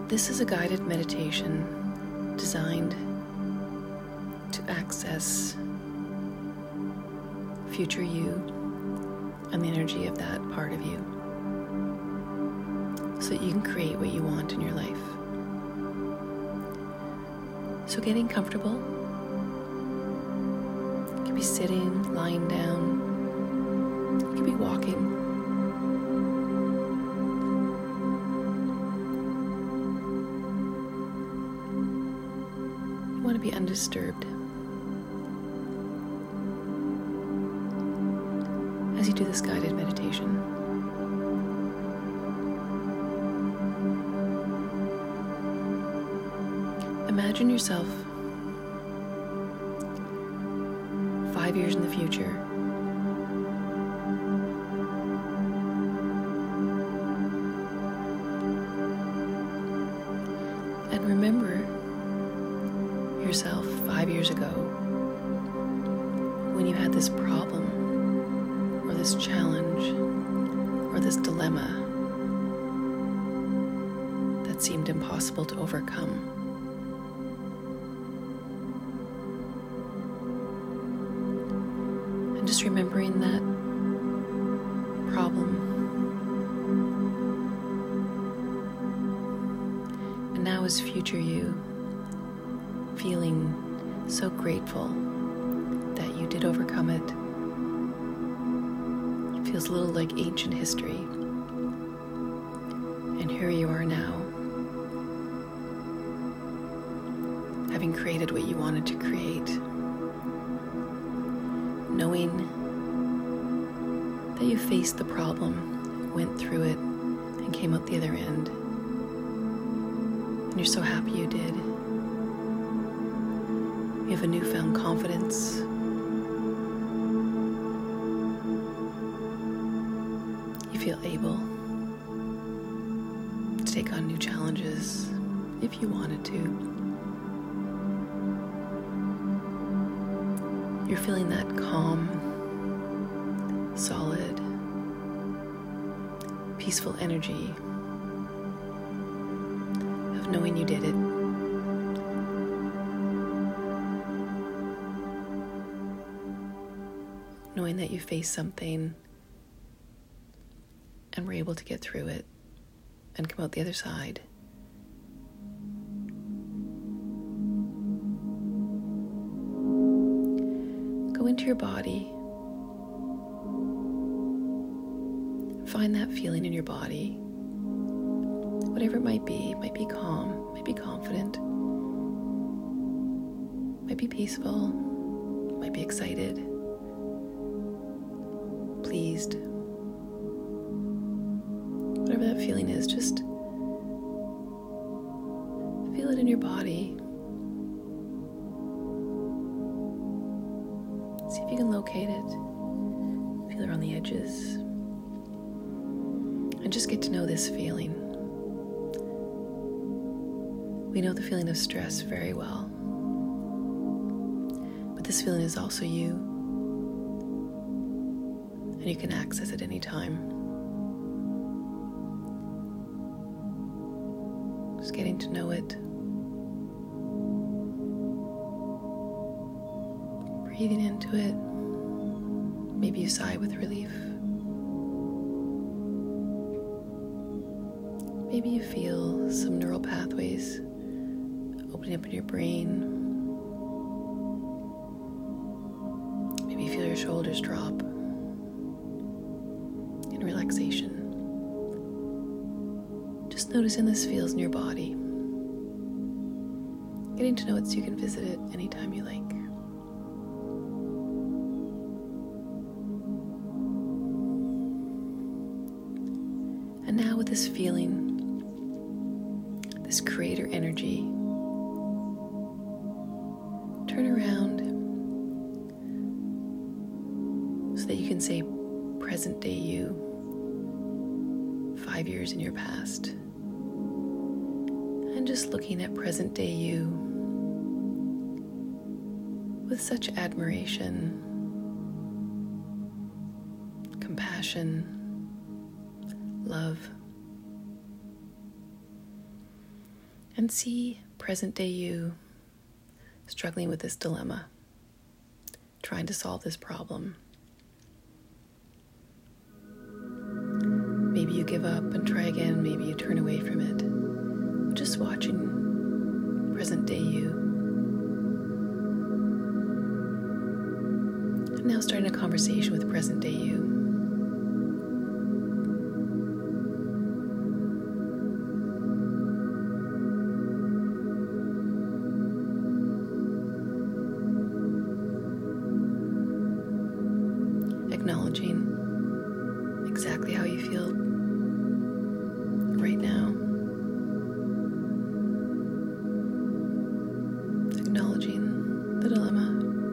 This is a guided meditation designed to access future you and the energy of that part of you so that you can create what you want in your life. So getting comfortable. You could be sitting, lying down. You could be walking. You want to be undisturbed as you do this guided meditation. Imagine yourself 5 years in the future. And remember yourself 5 years ago when you had this problem or this challenge or this dilemma that seemed impossible to overcome. And just remembering that problem. And now as future you, feeling so grateful that you did overcome it. It feels a little like ancient history. And here you are now, having created what you wanted to create, knowing that you faced the problem, went through it, and came out the other end. And you're so happy you did. You have a newfound confidence. You feel able to take on new challenges if you wanted to. You're feeling that calm, solid, peaceful energy of knowing you did it. Knowing that you faced something and were able to get through it and come out the other side. Go into your body. Find that feeling in your body. Whatever it might be calm, might be confident, might be peaceful, might be excited, pleased. Whatever that feeling is, just feel it in your body. See if you can locate it. Feel it around the edges. And just get to know this feeling. We know the feeling of stress very well. But this feeling is also you. And you can access it anytime. Just getting to know it. Breathing into it. Maybe you sigh with relief. Maybe you feel some neural pathways opening up in your brain. Maybe you feel your shoulders drop in relaxation. Just noticing this feels in your body. Getting to know it so you can visit it anytime you like. And now with this feeling, this creator energy, turn around so that you can say present day you, 5 years in your past. And just looking at present day you with such admiration, compassion, love. And see present day you struggling with this dilemma, trying to solve this problem. Maybe you give up and try again, maybe you turn away from it. Just watching present day you. And now starting a conversation with present day you. Acknowledging exactly how you feel right now. Acknowledging the dilemma.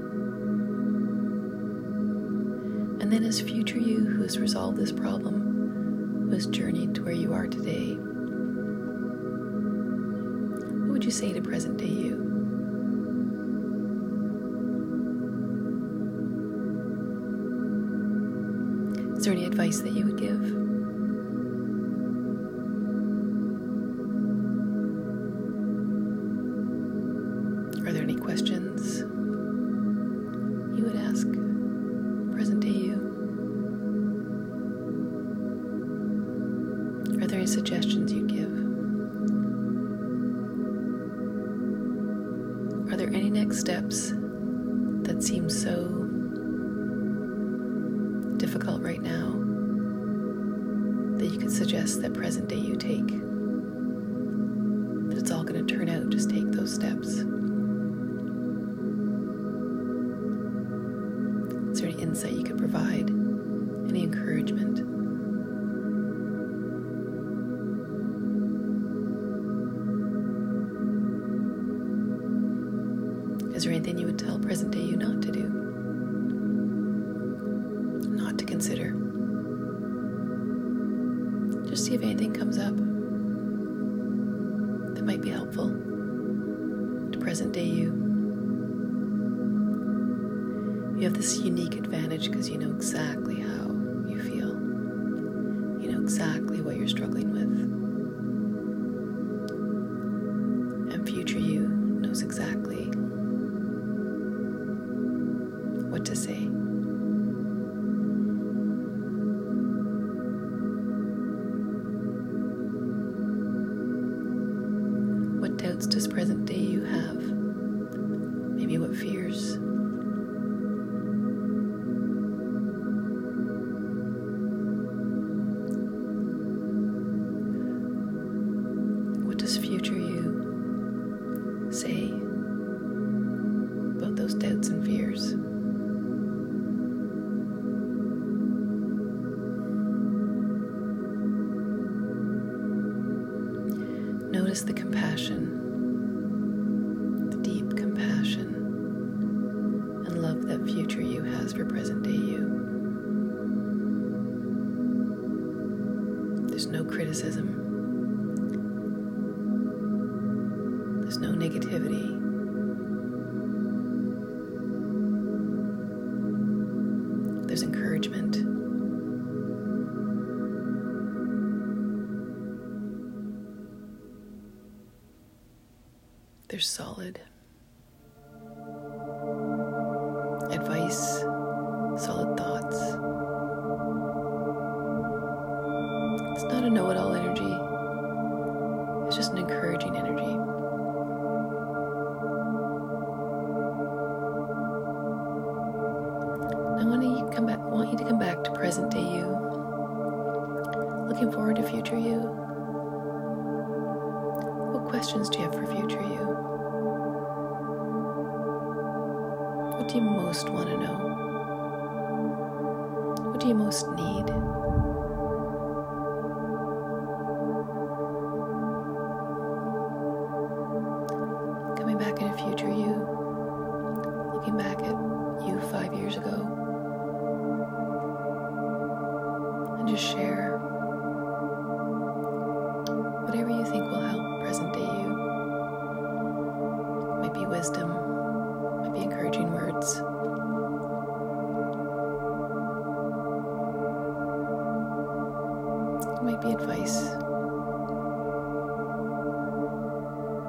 And then as future you who has resolved this problem, who has journeyed to where you are today, what would you say to present day you? Is there any advice that you would give? Are there any questions you would ask present day you? Are there any suggestions you'd give? Are there any next steps that seem so difficult right now that you could suggest that present day you take? That it's all going to turn out, just take those steps. Is there any insight you could provide? Any encouragement? Is there anything you would tell present day you not to do? Not to consider? Just see if anything comes up that might be helpful to present day you. You have this unique advantage because you know exactly how you feel. You know exactly what you're struggling with. And future you knows exactly what to say. What doubts does present day you have? Maybe what fears? What does future you say about those doubts and fears? Notice the compassion, the deep compassion and love that future you has for present day you. There's no criticism. There's no negativity. There's encouragement. There's solid advice, solid thoughts. It's not a know-it-all energy. It's just an encouraging energy. I want you to come back to present day you, looking forward to future you. What questions do you have for future you? What do you most want to know? What do you most need? Coming back into future you, looking back at you 5 years ago, and just share whatever you think will help present day you. Might be wisdom, might be encouraging words. It might be advice.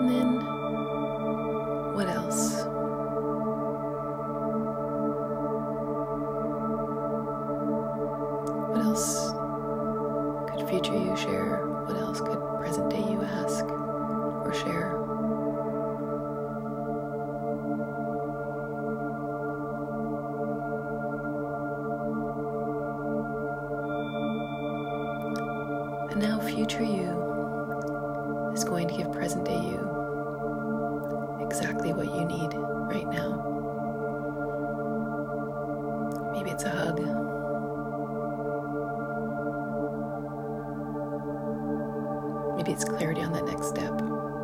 And then, what else? What else could future you share? What else could present day you ask or share? And now future you is going to give present day you exactly what you need right now. Maybe it's a hug. Maybe it's clarity on that next step.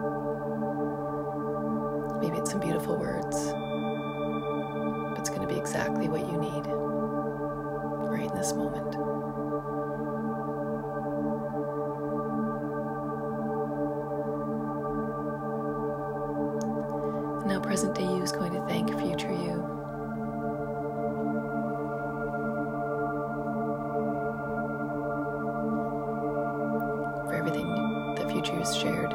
Maybe it's some beautiful words. But it's going to be exactly what you need right in this moment. Now present day you is going to thank future you. For everything that future you has shared.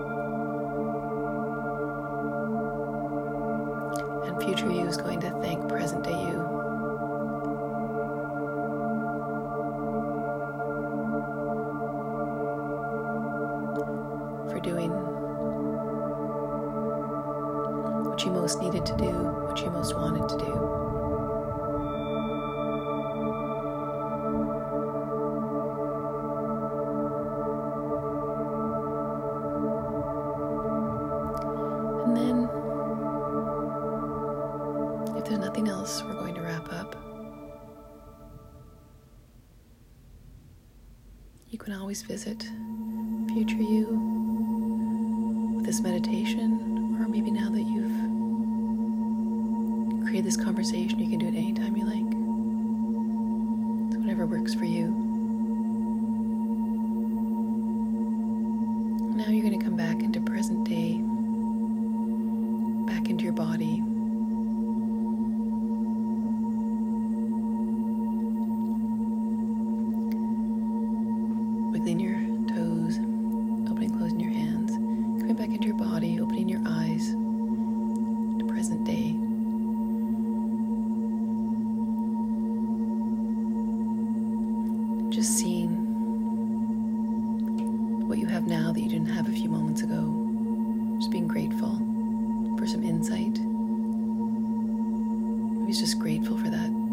And future you is going to thank present day you. For doing what you most needed to do, what you most wanted to do. And then, if there's nothing else, we're going to wrap up. You can always visit future you with this meditation, or maybe now that you've create this conversation, you can do it anytime you like. So whatever works for you. Now you're going to come back into present day, back into your body. Wiggling your toes, opening, closing your hands, coming back into your body, opening your eyes to present day. Just seeing what you have now that you didn't have a few moments ago. Just being grateful for some insight. Maybe it's just grateful for that